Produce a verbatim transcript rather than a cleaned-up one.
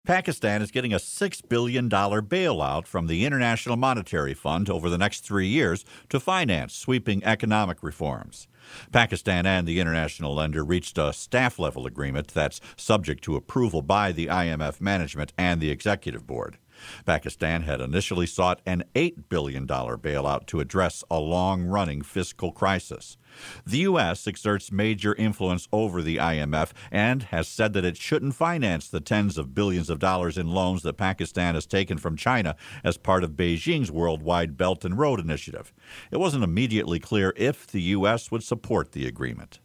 Pakistan is getting a six billion dollars bailout from the International Monetary Fund over the next three years to finance sweeping economic reforms. Pakistan and the international lender reached a staff-level agreement that's subject to approval by the I M F management and the executive board. Pakistan had initially sought an eight billion dollars bailout to address a long-running fiscal crisis. The U S exerts major influence over the I M F and has said that it shouldn't finance the tens of billions of dollars in loans that Pakistan has taken from China as part of Beijing's worldwide Belt and Road Initiative. It wasn't immediately clear if the U S would support the agreement.